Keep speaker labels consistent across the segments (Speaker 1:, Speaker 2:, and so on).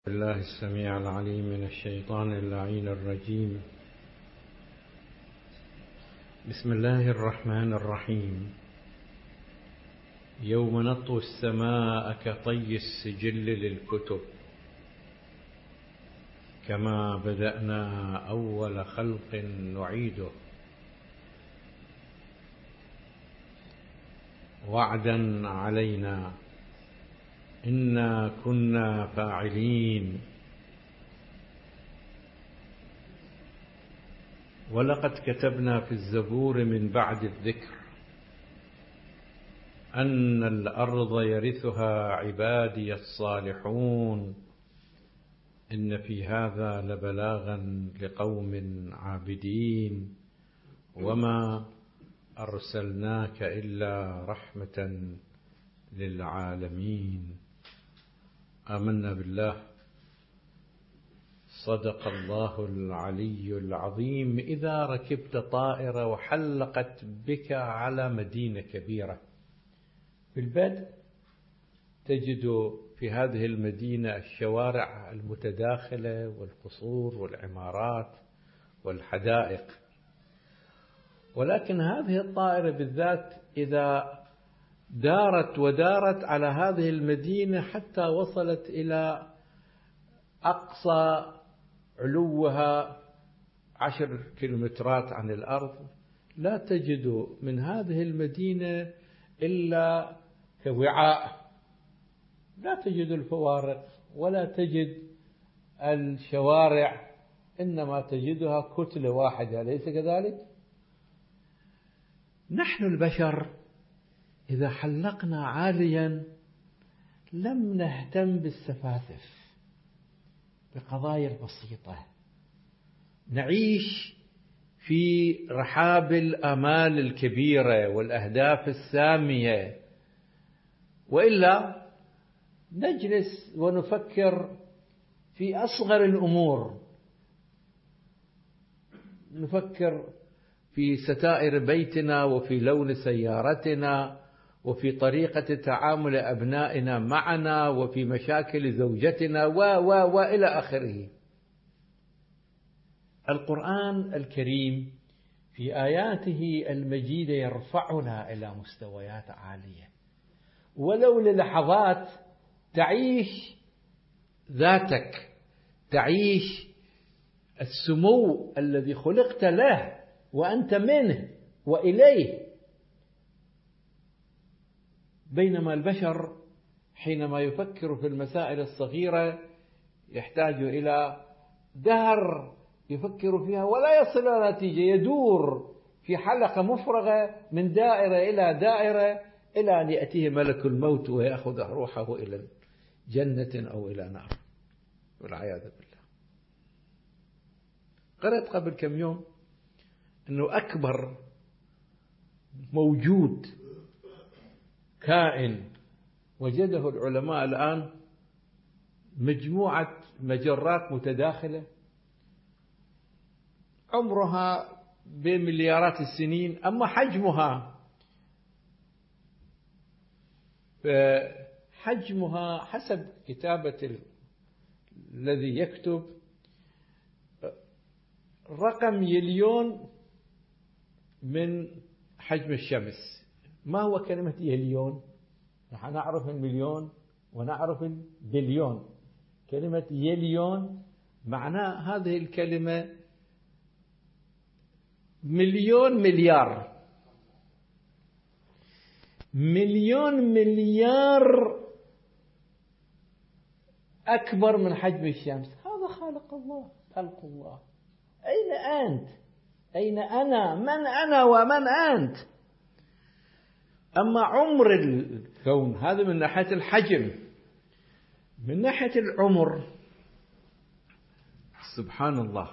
Speaker 1: الله السميع العليم من الشيطان اللعين الرجيم. بسم الله الرحمن الرحيم. يوم نطوي السماء كطي السجل للكتب، كما بدأنا أول خلق نعيده، وعدا علينا إنا كنا فاعلين. ولقد كتبنا في الزبور من بعد الذكر أن الأرض يرثها عبادي الصالحون، إن في هذا لبلاغا لقوم عابدين، وما أرسلناك إلا رحمة للعالمين. آمنا بالله. صدق الله العلي العظيم. إذا ركبت طائرة وحلقت بك على مدينة كبيرة، في البدء تجد في هذه المدينة الشوارع المتداخلة والقصور والعمارات والحدائق، ولكن هذه الطائرة بالذات إذا دارت ودارت على هذه المدينة حتى وصلت إلى أقصى علوها 10 كيلومترات عن الأرض، لا تجد من هذه المدينة إلا كوعاء، لا تجد الفوارق ولا تجد الشوارع، إنما تجدها كتلة واحدة، أليس كذلك؟ نحن البشر إذا حلقنا عاليا لم نهتم بالسفاسف، بقضايا البسيطة، نعيش في رحاب الآمال الكبيرة والأهداف السامية، وإلا نجلس ونفكر في أصغر الأمور، نفكر في ستائر بيتنا وفي لون سيارتنا وفي طريقة تعامل أبنائنا معنا وفي مشاكل زوجتنا وإلى آخره. القرآن الكريم في آياته المجيدة يرفعنا إلى مستويات عالية، ولو للحظات تعيش ذاتك، تعيش السمو الذي خلقت له وأنت منه وإليه. بينما البشر حينما يفكر في المسائل الصغيرة يحتاج إلى دهر يفكر فيها ولا يصل إلى نتيجة، يدور في حلقة مفرغة من دائرة إلى دائرة إلى أن يأتيه ملك الموت ويأخذ روحه إلى جنة أو إلى نار، والعياذ بالله. قرأت قبل كم يوم أنه أكبر موجود كائن وجده العلماء الآن مجموعة مجرات متداخلة عمرها بمليارات السنين، أما حجمها حسب كتابة الذي يكتب رقم يليون من حجم الشمس. ما هو كلمة يليون؟ نحن نعرف المليون ونعرف البليون. كلمة يليون معناه هذه الكلمة مليون مليار، مليون مليار أكبر من حجم الشمس. هذا خلق الله. أين أنت؟ أين أنا؟ من أنا ومن أنت؟ أما عمر الكون هذا من ناحية الحجم، من ناحية العمر سبحان الله.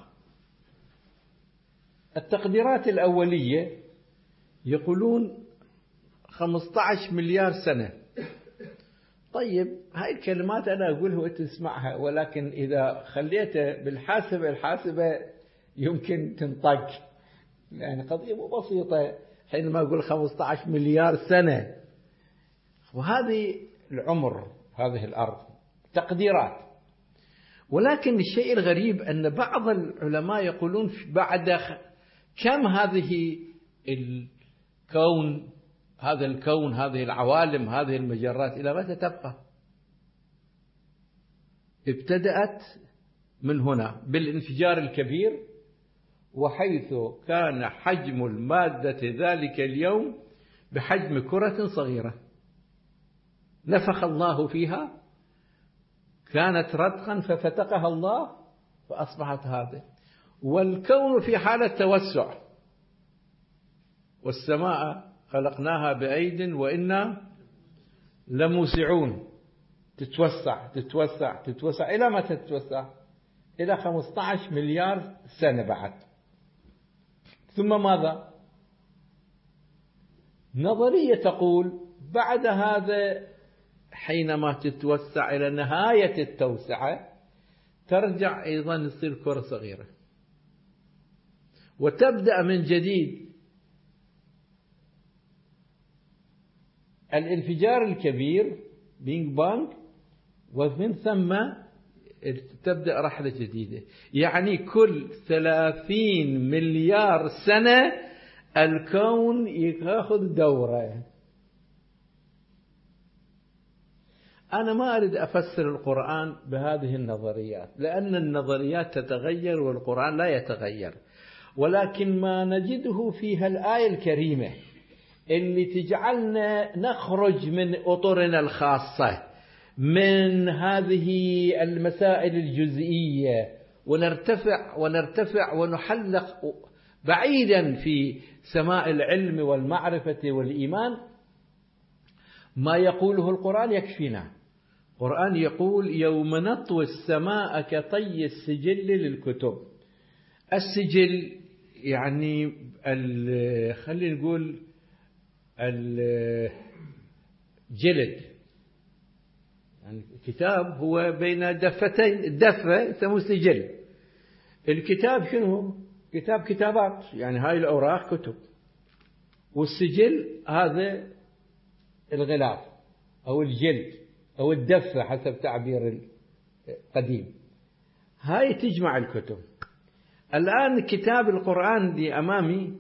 Speaker 1: التقديرات الأولية يقولون 15 مليار سنة. طيب هاي الكلمات أنا أقولها وأنت تسمعها، ولكن إذا خليتها الحاسبة يمكن تنطق، يعني قضية مو بسيطة حينما أقول 15 مليار سنة. وهذه العمر هذه الأرض تقديرات. ولكن الشيء الغريب أن بعض العلماء يقولون بعد كم هذه الكون، هذه العوالم، هذه المجرات إلى متى تبقى؟ ابتدأت من هنا بالانفجار الكبير، وحيث كان حجم المادة ذلك اليوم بحجم كرة صغيرة نفخ الله فيها، كانت رتقا ففتقها الله فأصبحت هذه، والكون في حالة توسع، والسماء خلقناها بأيد وإنا لموسعون، تتوسع تتوسع تتوسع إلى متى تتوسع؟ إلى 15 مليار سنة بعد. ثم ماذا؟ نظرية تقول بعد هذا حينما تتوسع إلى نهاية التوسعة ترجع أيضا تصير كرة صغيرة وتبدأ من جديد الانفجار الكبير بينج بانج، ومن ثم تبدأ رحلة جديدة. يعني كل 30 مليار سنة الكون يأخذ دورة. أنا ما أريد أفسر القرآن بهذه النظريات، لأن النظريات تتغير والقرآن لا يتغير، ولكن ما نجده فيها الآية الكريمة اللي تجعلنا نخرج من أطرنا الخاصة، من هذه المسائل الجزئية، ونرتفع ونحلق بعيدا في سماء العلم والمعرفة والإيمان. ما يقوله القرآن يكفينا. القرآن يقول يوم نطوي السماء كطي السجل للكتب. السجل يعني خلينا نقول الجلد، يعني الكتاب هو بين دفتين، الدفة يسموه سجل. الكتاب شنو؟ كتاب كتابات، يعني هاي الأوراق كتب، والسجل هذا الغلاف أو الجلد أو الدفة حسب تعبير القديم، هاي تجمع الكتب. الآن كتاب القرآن اللي أمامي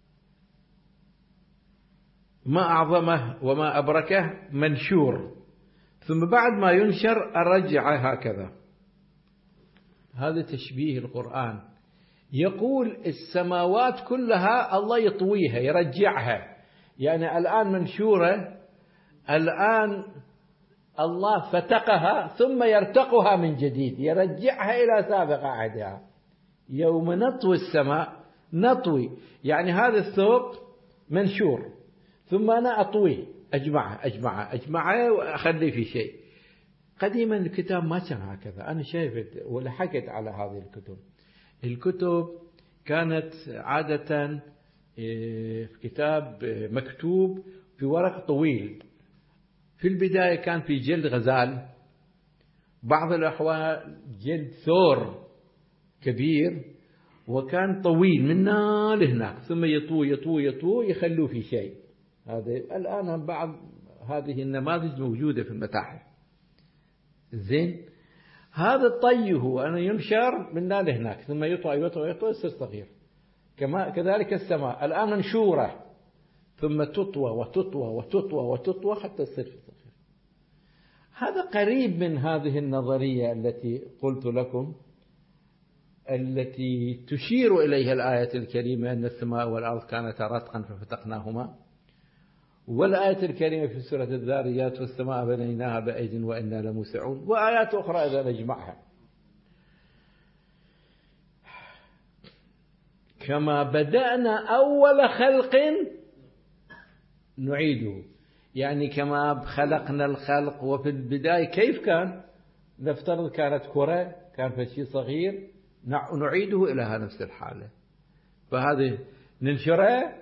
Speaker 1: ما أعظمه وما أبركه منشور، ثم بعد ما ينشر أرجعه هكذا. هذا تشبيه القرآن. يقول السماوات كلها الله يطويها يرجعها، يعني الآن منشورة، الآن الله فتقها ثم يرتقها من جديد، يرجعها إلى سابق عهدها. يوم نطوي السماء، نطوي يعني هذا الثوب منشور، ثم أنا أطويه، أجمعه وأخلي في شيء. قديما الكتاب ما كان هكذا، أنا شايف ولحقت على هذه الكتب. الكتب كانت عادة كتاب مكتوب في ورق طويل. في البداية كان في جلد غزال، بعض الأحوال جلد ثور كبير، وكان طويل من هنا لهناك، ثم يطوي يخلوه في شيء. هذا الآن بعض هذه النماذج موجودة في المتاحف. زين، هذا الطي هو أنا ينشر من هنا لهناك، ثم يطوى يصير صغير. كذلك السماء الآن منشورة، ثم تطوى حتى تصير صغير. هذا قريب من هذه النظرية التي قلت لكم، التي تشير إليها الآية الكريمة أن السماء والأرض كانتا رتقا ففتقناهما، والآية الكريمة في سورة الذاريات والسماء بنيناها بأيد وإنا لموسعون، وآيات أخرى إذا نجمعها. كما بدأنا أول خلق نعيده، يعني كما خلقنا الخلق وفي البداية كيف كان، نفترض كانت كرة، كان في شيء صغير، نعيده إلى نفس الحالة. فهذه ننشره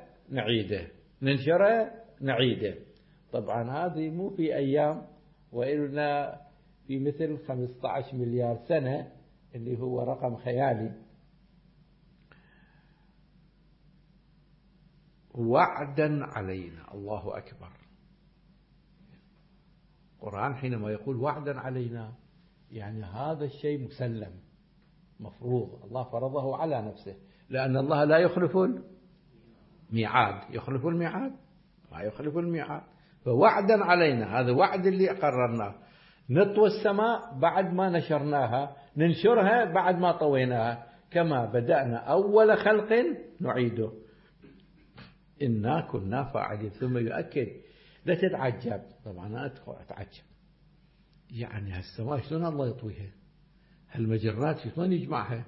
Speaker 1: نعيده. طبعا هذه مو في أيام، وإلنا في مثل 15 مليار سنة، اللي هو رقم خيالي. وعدا علينا، الله أكبر. القرآن حينما يقول وعدا علينا، يعني هذا الشيء مسلم مفروض، الله فرضه على نفسه، لأن الله لا يخلف الميعاد. يخلف الميعاد؟ ما يخلف الميعاد. فوعدا علينا، هذا وعد اللي قررناه. نطوي السماء بعد ما نشرناها، ننشرها بعد ما طويناها، كما بدأنا أول خلق نعيده، إنا كنا فاعلين. ثم يؤكد لا تتعجب. طبعا أنا أتعجب، يعني هالسماء شلون الله يطويها؟ هالمجرات شلون يجمعها؟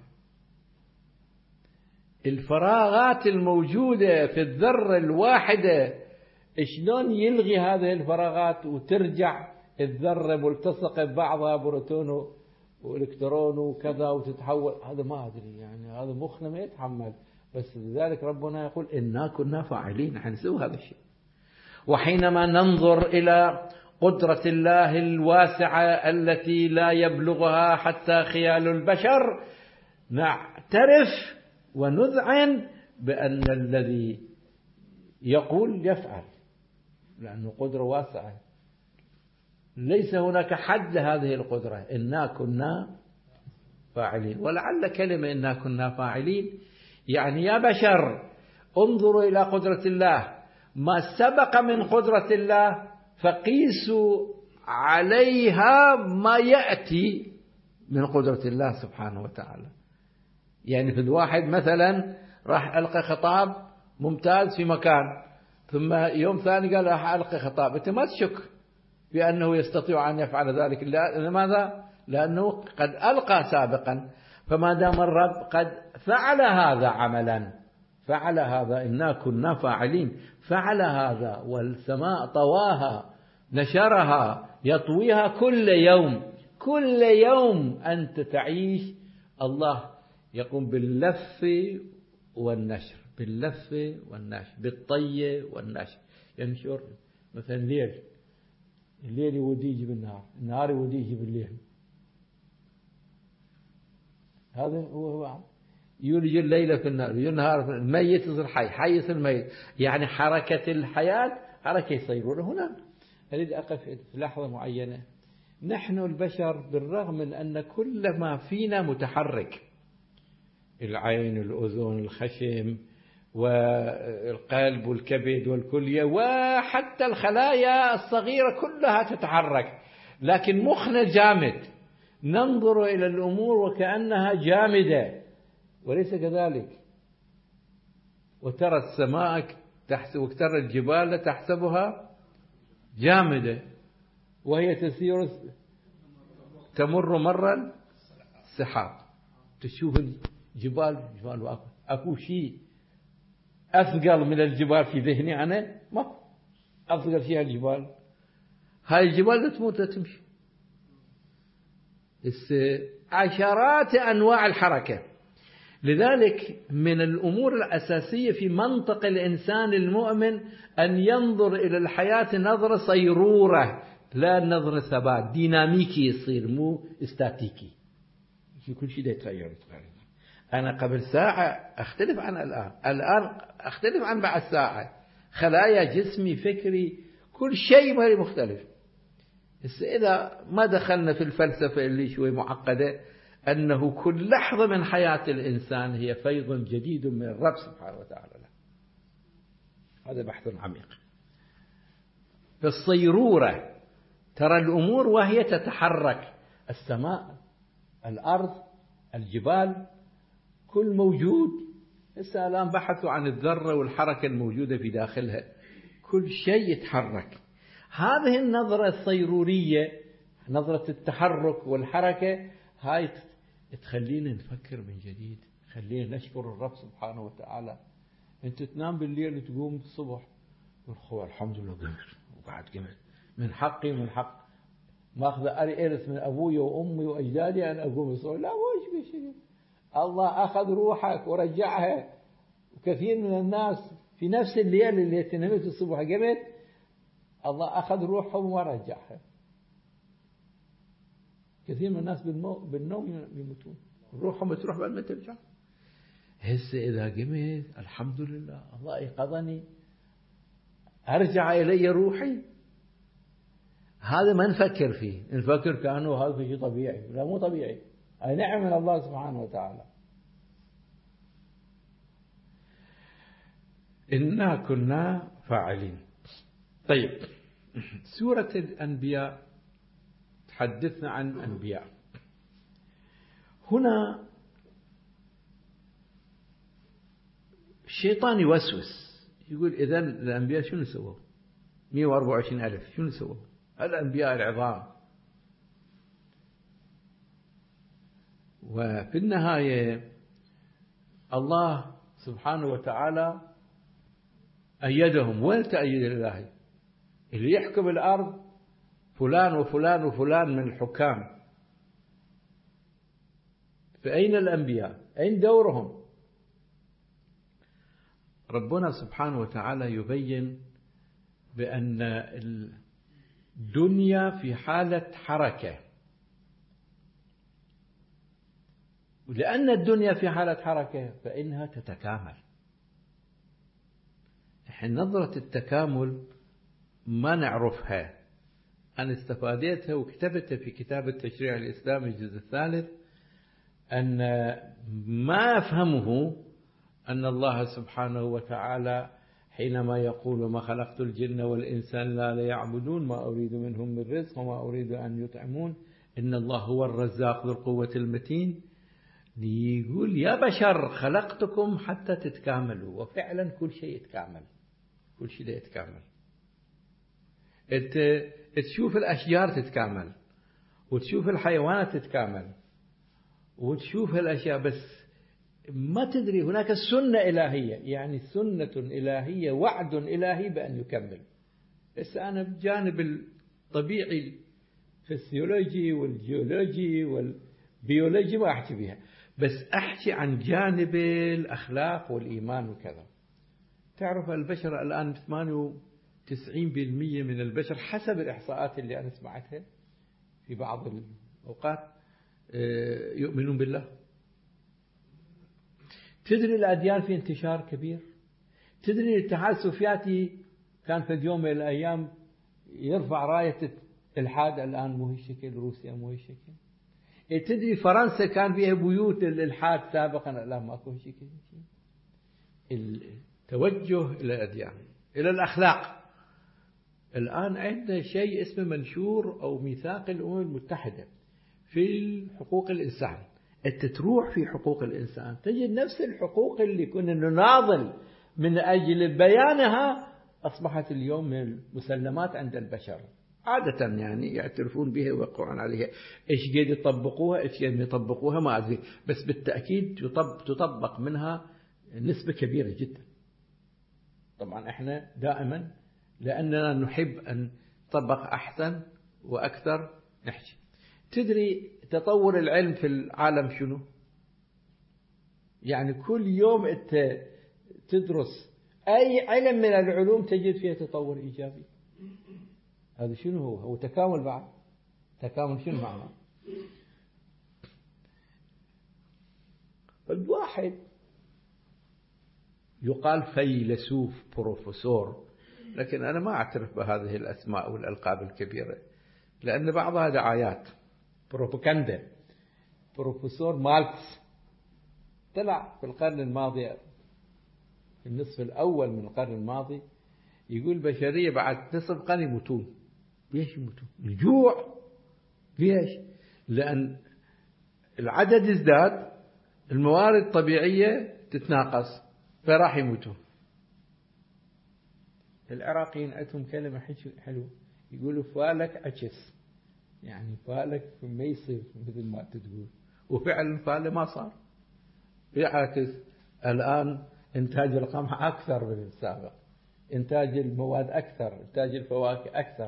Speaker 1: الفراغات الموجودة في الذرة الواحدة شلون يلغي هذه الفراغات وترجع الذرة ملتصقة ببعضها، بروتون والكترون وكذا، وتتحول؟ هذا ما أدري، يعني هذا مخنا ما يتحمل. بس لذلك ربنا يقول إنا كنا فاعلين، حنسوي هذا الشيء. وحينما ننظر إلى قدرة الله الواسعة التي لا يبلغها حتى خيال البشر، نعترف ونذعن بأن الذي يقول يفعل، لأنه قدرة واسعة، ليس هناك حد لهذه القدرة. إنا كنا فاعلين. ولعل كلمة إنا كنا فاعلين يعني يا بشر انظروا إلى قدرة الله، ما سبق من قدرة الله فقيسوا عليها ما يأتي من قدرة الله سبحانه وتعالى. يعني في الواحد مثلا راح ألقى خطاب ممتاز في مكان، ثم يوم ثاني قال راح ألقى خطاب، أنت ما تشك بأنه يستطيع أن يفعل ذلك. لماذا؟ لأنه قد ألقى سابقا. فما دام الرب قد فعل هذا عملا، فعل هذا، إنا كنا فاعلين، فعل هذا، والسماء طواها نشرها يطويها كل يوم. كل يوم أنت تعيش، الله يقوم باللف والنشر، باللف والنشر، بالطي والنشر. ينشر مثلا الليل يودي يجي بالنهار، النهار يودي يجي بالليل. هذا هو يولج الليل في النهار، يولج النهار في الميت يصير حي، حي يصير ميت. يعني حركة الحياة حركة يصيرون. هنا أريد أقف في لحظة معينة. نحن البشر بالرغم من أن كل ما فينا متحرك، العين، الأذن، الخشم، والقلب والكبد والكلية، وحتى الخلايا الصغيرة كلها تتحرك، لكن مخنا جامد. ننظر إلى الأمور وكأنها جامدة، وليس كذلك. وترى السماء وترى الجبال تحسبها جامدة وهي تسير تمر مر السحاب. تشوف الجبال أكو شيء أثقل من الجبال في ذهني أنا؟ ما أثقل شيء الجبال. هاي الجبال لا تموت، لا تمشي. عشرات أنواع الحركة. لذلك من الأمور الأساسية في منطق الإنسان المؤمن أن ينظر إلى الحياة نظرة صيرورة، لا نظرة ثبات، ديناميكي يصير، مو استاتيكي. في كل شيء يتغير. أنا قبل ساعة أختلف عن الآن أختلف عن بعد ساعة. خلايا جسمي، فكري، كل شيء مختلف. إذا ما دخلنا في الفلسفة اللي شوي معقدة، أنه كل لحظة من حياة الإنسان هي فيض جديد من الرب سبحانه وتعالى. هذا بحث عميق. في الصيرورة ترى الأمور وهي تتحرك، السماء، الأرض، الجبال، كل موجود. هسه الآن بحثوا عن الذرة والحركة الموجودة في داخلها، كل شيء يتحرك. هذه النظرة الصيرورية، نظرة التحرك والحركة، هاي تخلينا نفكر من جديد، خلينا نشكر الرب سبحانه وتعالى. أنت تنام بالليل وتقوم الصبح تقول الحمد لله قمت، وبعد قمت من حقي ومن حق ماخذ إرث من أبوي وأمي وأجدادي أن أقوم الصبح. لا، وش بشيء، الله أخذ روحك ورجعها. وكثير من الناس في نفس الليل اللي تنمت الصبح قمت، الله أخذ روحهم ورجعها. كثير من الناس بالنوم يموتون، روحهم تروح بعد ما ترجع. هسه إذا قمت الحمد لله الله أيقظني، أرجع إلي روحي. هذا ما نفكر فيه، نفكر كأنه هذا شيء طبيعي. لا، مو طبيعي، هاي نعم من الله سبحانه وتعالى. إنا كنا فاعلين. طيب، سورة الأنبياء تحدثنا عن أنبياء. هنا الشيطان يوسوس، يقول إذن الأنبياء شنو سووا؟ 124,000 شنو سووا؟ الأنبياء العظام. وفي النهاية الله سبحانه وتعالى أيدهم. وين تأييد الإلهي؟ اللي يحكم الأرض فلان وفلان وفلان من الحكام. فأين الأنبياء؟ أين دورهم؟ ربنا سبحانه وتعالى يبين بأن الدنيا في حالة حركة، ولأن الدنيا في حالة حركة فإنها تتكامل. نحن نظرة التكامل ما نعرفها، أنا استفادتها وكتبتها في كتاب التشريع الإسلامي الجزء الثالث، أن ما أفهمه أن الله سبحانه وتعالى حينما يقول ما خلقت الجن والإنسان لا ليعبدون ما أريد منهم من رزق وما أريد أن يطعمون إن الله هو الرزاق ذو القوة المتين، يقول يا بشر خلقتكم حتى تتكاملوا. وفعلا كل شيء يتكامل، كل شيء يتكامل. أنت تشوف الأشجار تتكامل، وتشوف الحيوانات تتكامل، وتشوف الأشياء، بس ما تدري هناك سنة إلهية، يعني سنة إلهية، وعد إلهي بأن يكمل. بس أنا بجانب الطبيعي الفسيولوجي والجيولوجي والبيولوجي ما أحكي بها، بس أحكي عن جانب الأخلاق والإيمان وكذا. تعرف البشر الآن 98% من البشر حسب الإحصاءات اللي أنا سمعتها في بعض الأوقات يؤمنون بالله. تدري الأديان في انتشار كبير. تدري الاتحاد السوفياتي كان في يوم من الأيام يرفع راية الإلحاد، الآن مو هالشكل. روسيا مو هالشكل. تدري فرنسا كان فيها بيوت الإلحاد سابقا، الآن ماكو هالشكل. التوجه إلى الأديان، إلى الأخلاق. الآن عندنا شيء اسمه منشور أو ميثاق الأمم المتحدة في حقوق الإنسان. أنت تروح في حقوق الإنسان تجد نفس الحقوق اللي كنا نناضل من أجل بيانها أصبحت اليوم من المسلمات عند البشر عادة، يعني يعترفون بها ويوقعون عليها. إيش قد يطبقوها، إيش قد يطبقوها ما أدري، بس بالتأكيد تطبق منها نسبة كبيرة جدا. طبعا إحنا دائما لأننا نحب أن نطبق أحسن وأكثر نحكي. تدري تطور العلم في العالم شنو؟ يعني كل يوم أنت تدرس أي علم من العلوم تجد فيها تطور إيجابي. هذا شنو هو تكامل بعد. تكامل شنو معناه؟ الواحد يقال فيلسوف بروفيسور، لكن أنا ما أعترف بهذه الأسماء والألقاب الكبيرة لأن بعضها دعايات بروباغندا. بروفيسور ماركس طلع في القرن الماضي، في النصف الأول من القرن الماضي، يقول البشرية بعد نصف قرن يموتون. ليش يموتون؟ الجوع. ليش؟ لأن العدد ازداد، الموارد الطبيعية تتناقص، فراح يموتون. العراقيين عندهم كلمة حلوة، يقولوا فالك عكس، يعني فالك ما يصير مثل ما تقول، وفعلا فاله ما صار، يعكس. الآن إنتاج القمح أكثر من السابق، إنتاج المواد أكثر، إنتاج الفواكه أكثر.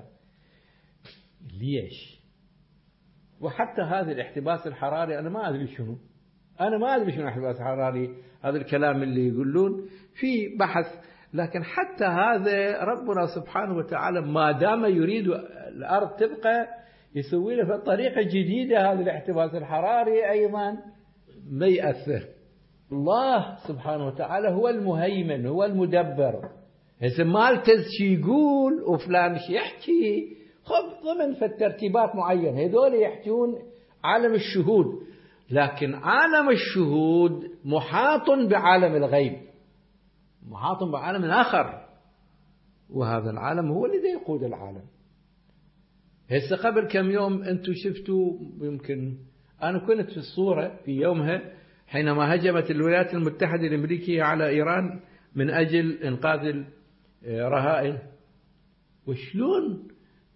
Speaker 1: ليش؟ وحتى هذا الاحتباس الحراري أنا ما أدري شنو، الاحتباس الحراري، هذا الكلام اللي يقولون في بحث، لكن حتى هذا ربنا سبحانه وتعالى ما دام يريد الأرض تبقى يسوي له طريقة جديدة. هذا الاحتباس الحراري أيضا ما يأثر. الله سبحانه وتعالى هو المهيمن، هو المدبر. إذا ما التز شي يقول وفلان شي يحكي ضمن في الترتيبات معينة. هذول يحجون عالم الشهود، لكن عالم الشهود محاط بعالم الغيب، محاط بعالم آخر، وهذا العالم هو الذي يقود العالم. هسه قبل كم يوم أنتم شفتوا، يمكن أنا كنت في الصورة في يومها حينما هجمت الولايات المتحدة الأمريكية على إيران من أجل إنقاذ الرهائن، وشلون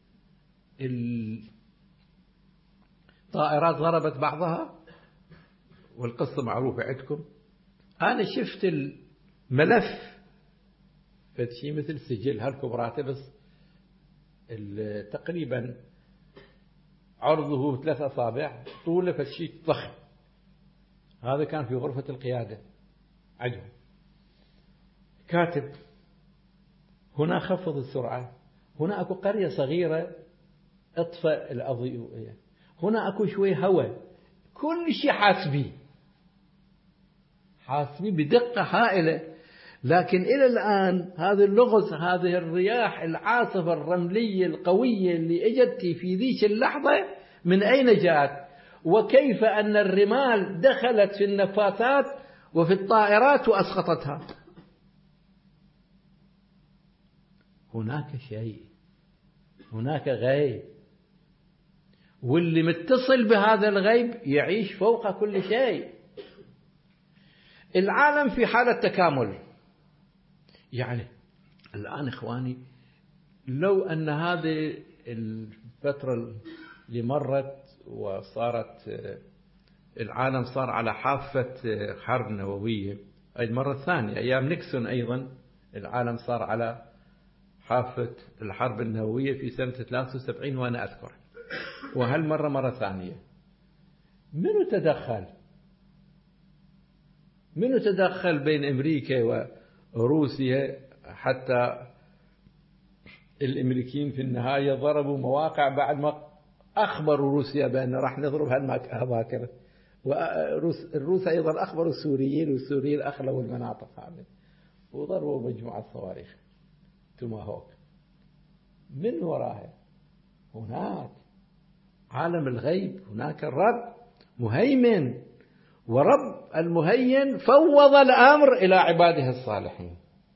Speaker 1: الطائرات ضربت بعضها، والقصة معروفة عندكم. أنا شفت الملف فشي مثل سجل هالكبراته، بس تقريبا عرضه 3 أصابع، طوله فشي ضخم. هذا كان في غرفة القيادة عندهم. كاتب هنا خفض السرعة، هنا أكو قرية صغيرة اطفأ الأضوية، هنا أكو شوي هواء، كل شيء حاسبي بدقة هائلة. لكن إلى الآن هذه اللغز، هذه الرياح العاصفة الرملية القوية اللي اجت في ذيك اللحظة من أين جاءت؟ وكيف أن الرمال دخلت في النفاثات وفي الطائرات وأسقطتها؟ هناك شيء، هناك غيب، واللي متصل بهذا الغيب يعيش فوق كل شيء. العالم في حالة تكامل. يعني الآن إخواني، لو أن هذه الفترة اللي مرت وصارت العالم صار على حافة حرب نووية، أي المرة الثانية أيام نيكسون أيضا العالم صار على حافة الحرب النووية في سنة 73 وأنا أذكر، وهالمرة مرة ثانية. منو تدخل بين أمريكا وروسيا حتى الأمريكيين في النهاية ضربوا مواقع بعد ما أخبروا روسيا بأن راح نضرب هالأماكن، والروس أيضا أخبروا السوريين، والسوريين أخلوا المناطق هذه وضربوا مجموعة صواريخ توماهوك. من وراها هناك عالم الغيب، هناك الرب مهيمن، ورب المهيمن فوض الأمر إلى عباده الصالحين.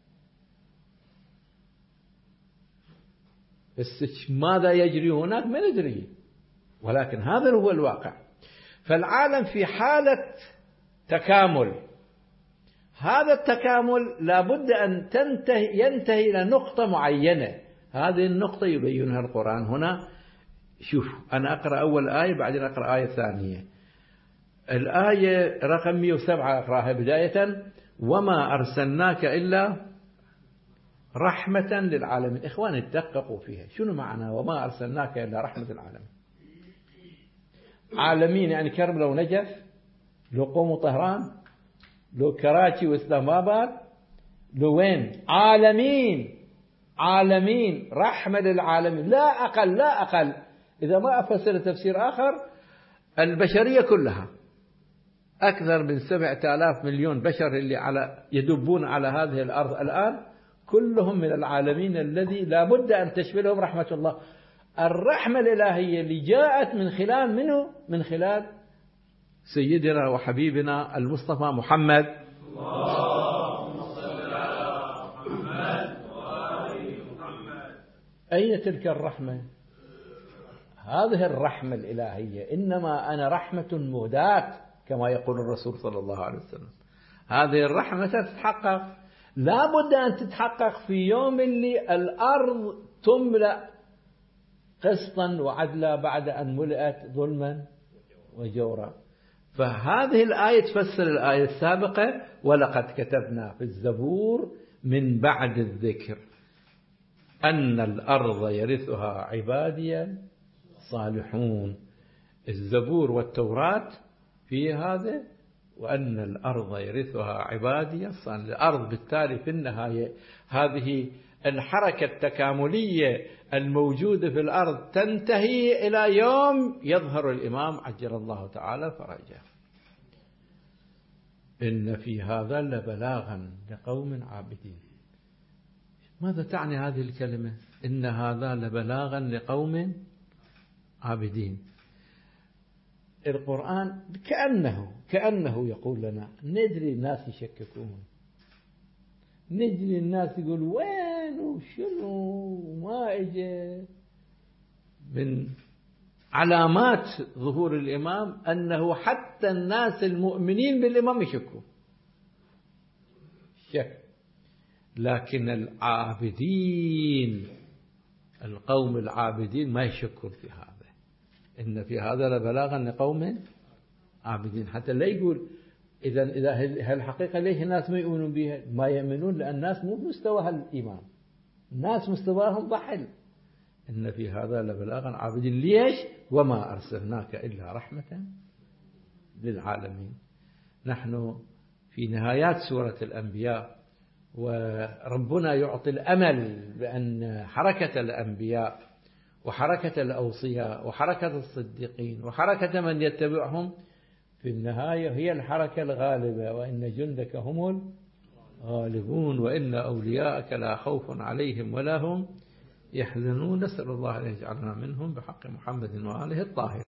Speaker 1: بس ماذا يجري هناك ما ندري، ولكن هذا هو الواقع. فالعالم في حالة تكامل. هذا التكامل لابد أن ينتهي إلى نقطة معينة. هذه النقطة يبينها القرآن هنا. شوف، أنا أقرأ أول آية بعدين أقرأ آية ثانية. الآية رقم 107 أقرأها بداية: وما أرسلناك إلا رحمة للعالمين. إخواني دققوا فيها، شنو معنى وما أرسلناك إلا رحمة للعالمين؟ عالمين يعني كربلاء ونجف، لو قوم وطهران، لو كراتي وإسلام آباد، لو وين؟ عالمين رحمة للعالمين، لا أقل. إذا ما أفسر تفسير آخر، البشرية كلها أكثر من 7,000 مليون بشر اللي يدبون على هذه الأرض الآن، كلهم من العالمين الذي لا بد أن تشملهم رحمة الله. الرحمة الإلهية اللي جاءت من خلال منه؟ من خلال سيدنا وحبيبنا المصطفى محمد. اللهم صل على محمد وآل محمد. أين تلك الرحمة؟ هذه الرحمة الإلهية إنما أنا رحمة مهداة كما يقول الرسول صلى الله عليه وسلم. هذه الرحمة ستتحقق، لا بد أن تتحقق في يوم اللي الأرض تملأ قسطا وعدلا بعد أن ملأت ظلما وجورا. فهذه الآية تفسر الآية السابقة: ولقد كتبنا في الزبور من بعد الذكر أن الأرض يرثها عبادي صالحون. الزبور والتوراة في هذا، وأن الأرض يرثها عبادي الصالحون. الأرض بالتالي في النهاية هذه الحركة التكاملية الموجودة في الأرض تنتهي إلى يوم يظهر الإمام عجل الله تعالى فرجه. إن في هذا لبلاغا لقوم عابدين. ماذا تعني هذه الكلمة؟ إن هذا لبلاغا لقوم عابدين. القرآن كأنه يقول لنا ندري الناس يشككون، ندري الناس يقول وين وشنو ما اجى. من علامات ظهور الإمام أنه حتى الناس المؤمنين بالإمام يشكوا شك، لكن العابدين القوم العابدين ما يشكون في هذا، إن في هذا لبلاغا لقوم عابدين. حتى لا يقول إذا هالحقيقة ليش الناس ما يؤمنون بها؟ ما يؤمنون لأن الناس مو بمستوى الإيمان، الناس مستواهم ضحل. إن في هذا لبلاغا عابدين. ليش؟ وما أرسلناك إلا رحمة للعالمين. نحن في نهايات سورة الأنبياء، وربنا يعطي الأمل بأن حركة الأنبياء وحركة الأوصياء وحركة الصديقين وحركة من يتبعهم في النهاية هي الحركة الغالبة، وإن جندك هم الغالبون وإن أولياءك لا خوف عليهم ولا هم يحزنون. نسأل الله أن يجعلنا منهم بحق محمد وآله الطاهرين.